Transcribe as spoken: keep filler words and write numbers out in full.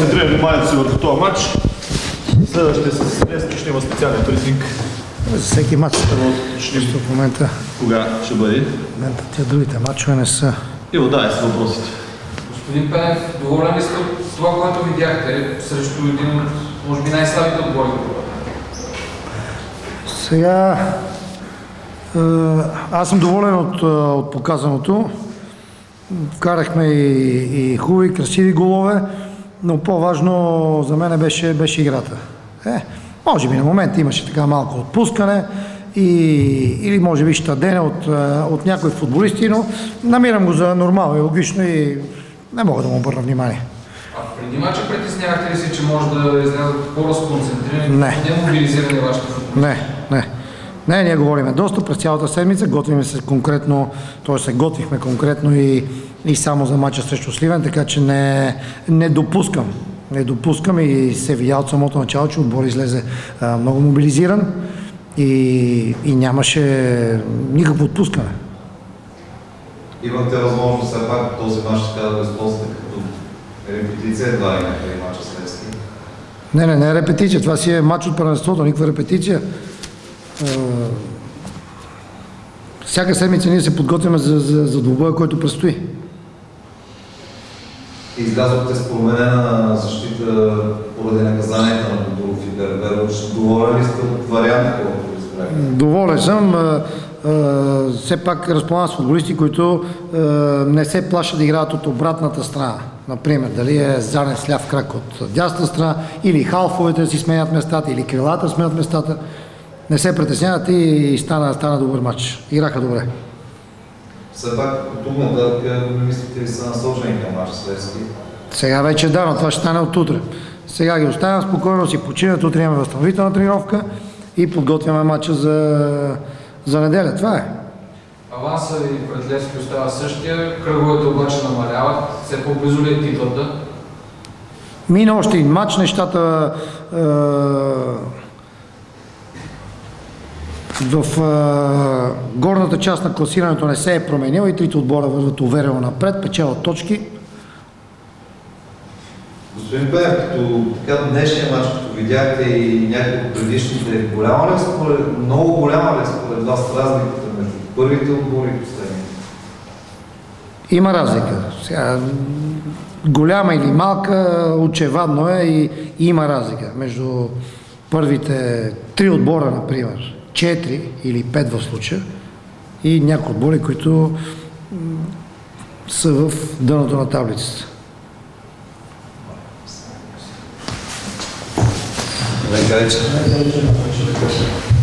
концентрираме вниманието си върху този матч. Следващите с днес ще има специален брифинг. За всеки матч. В момента. Кога ще бъде? В момента тия другите матчове не са. Иво, дай с въпросите. Господин Пенев, доволен ли сте от това, което видяхте срещу един от, може би, най-слабите отбори? Сега аз съм доволен от, от показаното. Вкарахме и, и хубави, красиви голове, но по-важно за мен беше, беше играта. Е, може би на момент имаше така малко отпускане и, или може би щадене от, от някои футболисти, но намирам го за нормално и логично и не мога да му обърна внимание. А преди мача притеснявахте ли се, че може да излязат по-разконцентрирани, не. демобилизирани вашите футболисти? Не, не. Не, ние говориме доста през цялата седмица, готвиме се конкретно, т.е. се готвихме конкретно и, и само за мача срещу Сливен, така че не, не допускам. Не допускам и се видя от самото начало, че отбор излезе а, много мобилизиран и, и нямаше никакво отпускане. Имате възможност все пак този мач така да го използвате като репетиция, едва ли някъде мача с Левски? Не, не, не е репетиция, това си е мач от първенството, никаква репетиция. Всяка седмица ние се подготвяме за, за, за двубоя, който предстои. Излязохте с променена защита поради наказанията на Бодуров и Берберович. Доволен ли сте от варианта, който избрахте? Доволен съм. Все пак разполагам с футболисти, които не се плашат да играят от обратната страна. Например, дали е заден с ляв крак от дясна страна, или халфовете да си сменят местата, или крилата сменят местата. Не се притесняват и стана, стана добър матч. Играха добре. Все пак, тук нататък, не мислите ли са насочени към матча с Левски? Сега вече да, но това ще стане от утре. Сега ги оставям спокойно, си починят, утре имаме възстановителна тренировка и подготвяме матча за, за неделя. Това е. Аванса ви пред Левски остава същия, кръговете обаче намаляват. Все по-близо ли е титлата? Мина още един матч, нещата е, в а, горната част на класирането не се е променила и трите отбора върват уверено напред, печелят точки. Господин Пенев, като така днешния матч, като видяхте и няколко предишните, голяма ли според, много голяма ли според вас разликата между първите отбори и последните? Има разлика. Сега, голяма или малка, очевадно е и, и има разлика между първите три отбора, например. четири или пет в случая и някои отбори, които са в дъното на таблицата. Добре, вече.